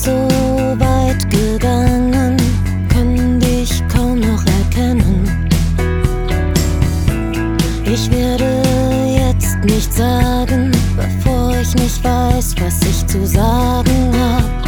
so weit gegangen, kann dich kaum noch erkennen. Ich werde jetzt nichts sagen, bevor ich nicht weiß, was ich zu sagen hab.